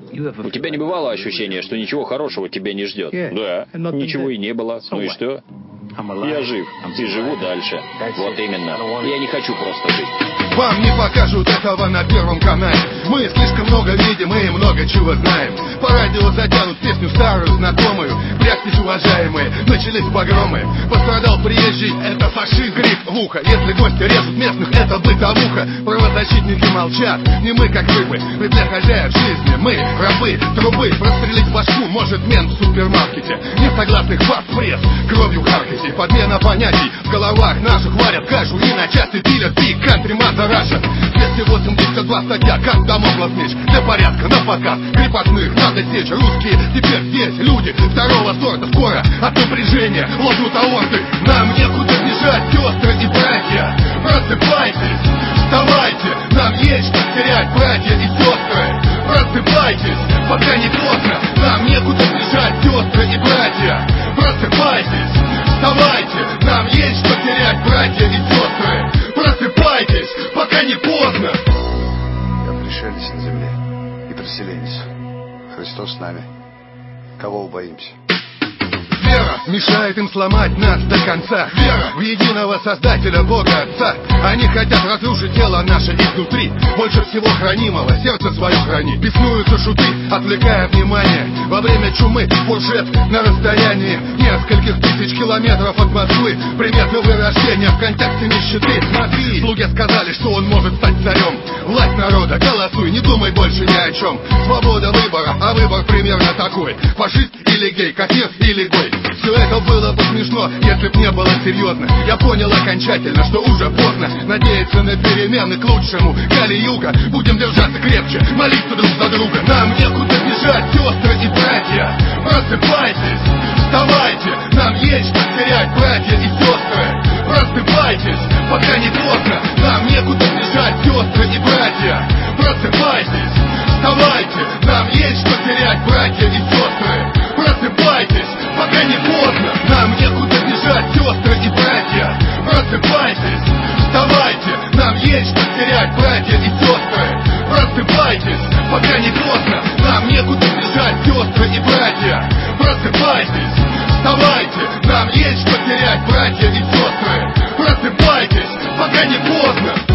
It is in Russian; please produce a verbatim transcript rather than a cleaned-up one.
У тебя не бывало ощущения, что ничего хорошего тебя не ждет? Да, ничего и не было. Ну и что? Я жив и живу дальше. Вот именно. Я не хочу просто жить. Вам не покажут этого на Первом канале. Мы слишком много видим и много чего знаем. По радио затянут песню старую, знакомую. Прячьтесь, уважаемые, начались погромы. Пострадал приезжий, это фашист. Крик в ухо, если гости режут местных, это бытовуха. Правозащитники молчат, не мы как рыбы. Ведь для хозяев жизни мы рабы. Трубы, прострелить башку может мент в супермаркете. Несогласных факт пресс, кровью харкайте. Подмена понятий в головах наших варят кашу. И на части пилят биг, кантри, маза, раша. двести восемьдесят два статья, как Дамоклов меч. Для порядка, на показ, крепостных надо сечь. Русские теперь здесь люди второго сорта. Скоро от напряжения лопнут аорты. Нам некуда бежать, сестры и братья. Просыпайтесь, вставайте. Нам есть что терять, братья и сестры. Просыпайтесь, пока не поздно. Нам некуда бежать, сестры и братья. Просыпайтесь, вставайте. Нам есть что терять, братья и сестры. Просыпайтесь, пока не поздно. Я пришелец на земле и приселенец. Христос с нами. Кого убоимся? Вера мешает им сломать нас до конца. Вера в единого Создателя Бога Отца. Они хотят разрушить тело наше изнутри. Больше всего хранимого сердце свое храни. Беснуются шуты, отвлекая внимание. Во время чумы фуршет на расстоянии нескольких тысяч километров от Москвы. Приметы вырождения в контексте нищеты. Смотри, слуги сказали, что он может стать царем. Власть народа, голосуй, не думай больше ни о чем. Свобода выбора, а выбор примерно такой. Фашист или гей, кассир или гой. Все это было бы смешно, если б не было серьезно. Я понял окончательно, что уже поздно надеяться на перемены к лучшему. Кали-юга, будем держаться крепче, молиться друг за друга. Нам некуда бежать, сестры и братья. Просыпайтесь, вставайте. Нам есть что терять, братья и сестры. Просыпайтесь, пока не поздно. Нам некуда бежать, сестры и братья. Просыпайтесь, вставайте. Нам есть что терять, братья и сестры. Просыпайтесь, пока не поздно. Нам некуда бежать, сестры и братья. Просыпайтесь, вставайте. Нам есть что терять, братья и сестры. Просыпайтесь, пока не поздно. Нам некуда бежать, сестры и братья. Просыпайтесь, вставайте. Нам есть что терять, братья и сестры. Просыпайтесь, пока не поздно.